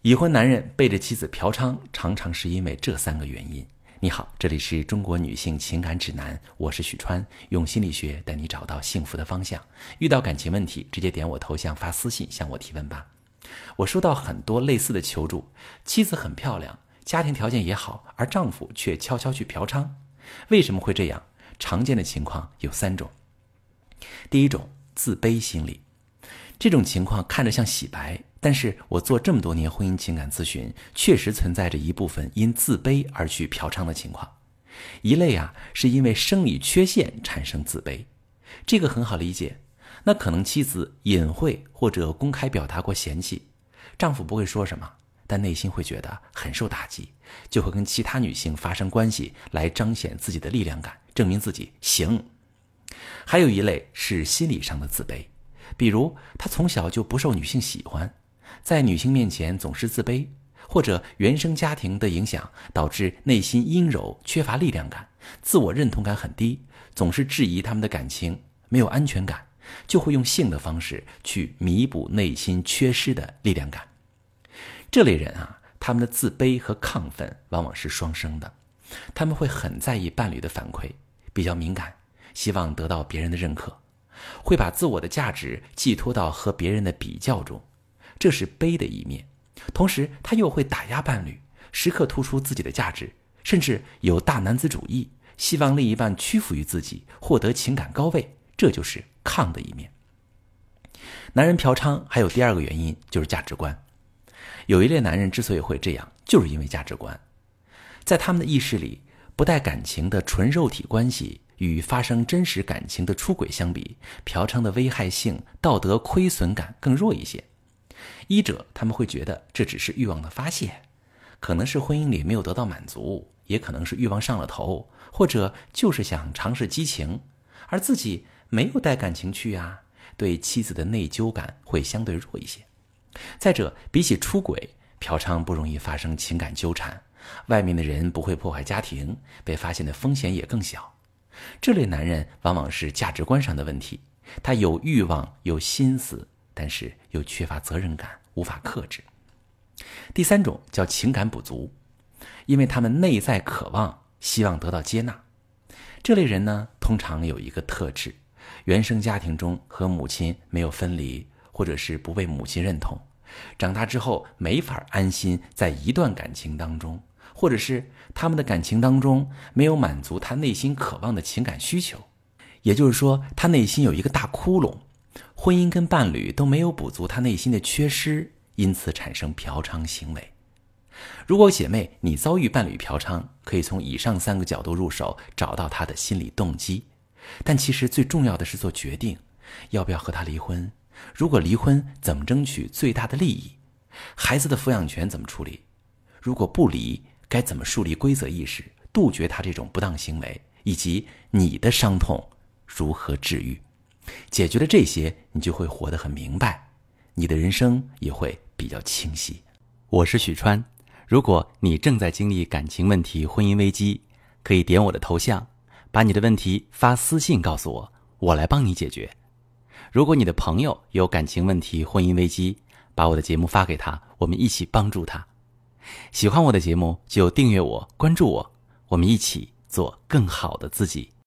已婚男人背着妻子嫖娼，常常是因为这3个原因。你好，这里是中国女性情感指南，我是许川，用心理学带你找到幸福的方向。遇到感情问题，直接点我头像发私信向我提问吧。我收到很多类似的求助，妻子很漂亮，家庭条件也好，而丈夫却悄悄去嫖娼。为什么会这样？常见的情况有3种。第一种，自卑心理。这种情况看着像洗白，但是我做这么多年婚姻情感咨询，确实存在着一部分因自卑而去嫖娼的情况。一类是因为生理缺陷产生自卑，这个很好理解。那可能妻子隐晦或者公开表达过嫌弃，丈夫不会说什么，但内心会觉得很受打击，就会跟其他女性发生关系来彰显自己的力量感，证明自己行。还有一类是心理上的自卑，比如他从小就不受女性喜欢，在女性面前总是自卑，或者原生家庭的影响导致内心阴柔，缺乏力量感，自我认同感很低，总是质疑他们的感情，没有安全感，就会用性的方式去弥补内心缺失的力量感。这类人他们的自卑和亢奋往往是双生的，他们会很在意伴侣的反馈，比较敏感，希望得到别人的认可，会把自我的价值寄托到和别人的比较中，这是悲的一面。同时他又会打压伴侣，时刻突出自己的价值，甚至有大男子主义，希望另一半屈服于自己，获得情感高位，这就是亢的一面。男人嫖娼还有第2个原因，就是价值观。有一类男人之所以会这样，就是因为价值观。在他们的意识里，不带感情的纯肉体关系与发生真实感情的出轨相比，嫖娼的危害性、道德亏损感更弱一些。一者他们会觉得这只是欲望的发泄，可能是婚姻里没有得到满足，也可能是欲望上了头，或者就是想尝试激情，而自己没有带感情去对妻子的内疚感会相对弱一些。再者，比起出轨，嫖娼不容易发生情感纠缠，外面的人不会破坏家庭，被发现的风险也更小。这类男人往往是价值观上的问题，他有欲望有心思，但是又缺乏责任感，无法克制。第3种叫情感不足，因为他们内在渴望，希望得到接纳。这类人呢，通常有一个特质，原生家庭中和母亲没有分离，或者是不被母亲认同，长大之后没法安心在一段感情当中，或者是他们的感情当中没有满足他内心渴望的情感需求。也就是说，他内心有一个大窟窿，婚姻跟伴侣都没有补足他内心的缺失，因此产生嫖娼行为。如果姐妹你遭遇伴侣嫖娼，可以从以上3个角度入手，找到他的心理动机。但其实最重要的是做决定，要不要和他离婚？如果离婚，怎么争取最大的利益？孩子的抚养权怎么处理？如果不离，该怎么树立规则意识，杜绝他这种不当行为？以及你的伤痛如何治愈？解决了这些，你就会活得很明白，你的人生也会比较清晰。我是许川，如果你正在经历感情问题、婚姻危机，可以点我的头像，把你的问题发私信告诉我，我来帮你解决。如果你的朋友有感情问题、婚姻危机，把我的节目发给他，我们一起帮助他。喜欢我的节目就订阅我、关注我，我们一起做更好的自己。